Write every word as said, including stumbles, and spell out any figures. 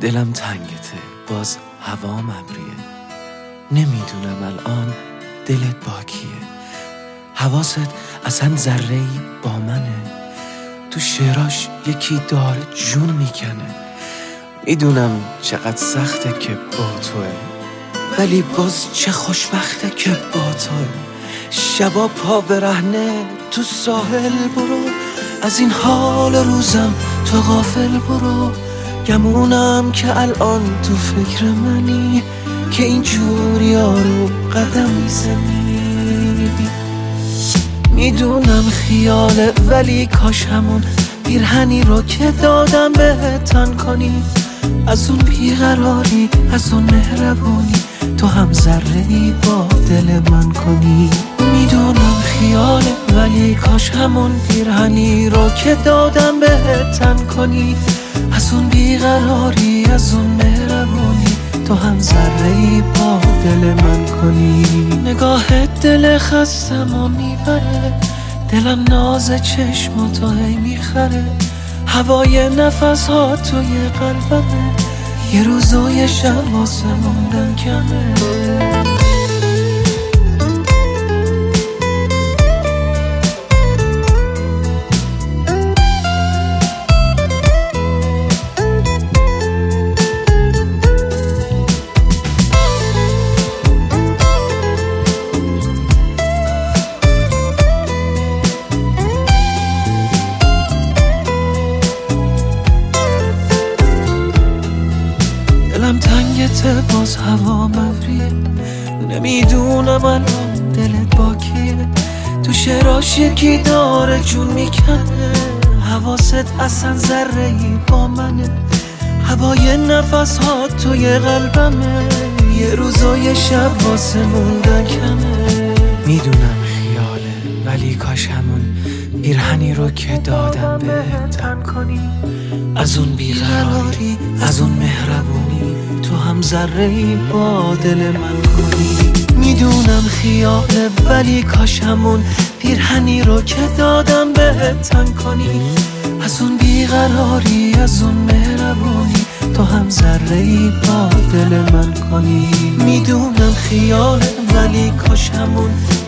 دلم تنگته، باز هوام ابریه. نمیدونم الان دلت با کیه. حواست اصلا ذره‌ای با منه. تو شعراش یکی داره جون میکنه. میدونم چقدر سخته که با توه، ولی باز چه خوشبخته که با توه. شبا پا برهنه تو ساحل برو، از این حال روزم تو غافل برو. گمونم که الان تو فکر منی، که اینجوری رو قدم میزنی. میدونم خیاله ولی کاش همون پیرهنی رو که دادم بهت تن کنی. از اون بیقراری، از اون مهربونی، تو هم ذره‌ای با دل من کنی. میدونم خیاله ولی کاش همون پیرهنی رو که دادم بهت تن کنی. از اون بیقراری، از اون مهربونی، تو هم ذره‌ای با دل من کنی. نگاهت دل خستمو میبره، دلم ناز چشم تو هی میخره. هوای نفس ها توی قلبمه، یه روز و یه شب واسه موندن کمه. دلم تنگته باز هوا مبریه. نمیدونم الان دلت با کیه. تو شعراش یکی داره جون میکنه. حواست اصلا ذره‌ای با منه. هوای نفس ها توی قلبمه، یه روز و یه شب واسه موندن کمه. میدونم خیاله ولی کاش همون پیرهنی رو که دادم بهت تن کنی. از اون بیقراری، از اون مهربونی، تو هم ذره‌ای با دل من کنی. میدونم خیاله ولی کاش همون پیرهنی رو که دادم بهت تن کنی. از اون بیقراری، از اون مهربونی، تو هم ذره‌ای با دل من کنی. میدونم خیاله ولی کاش همون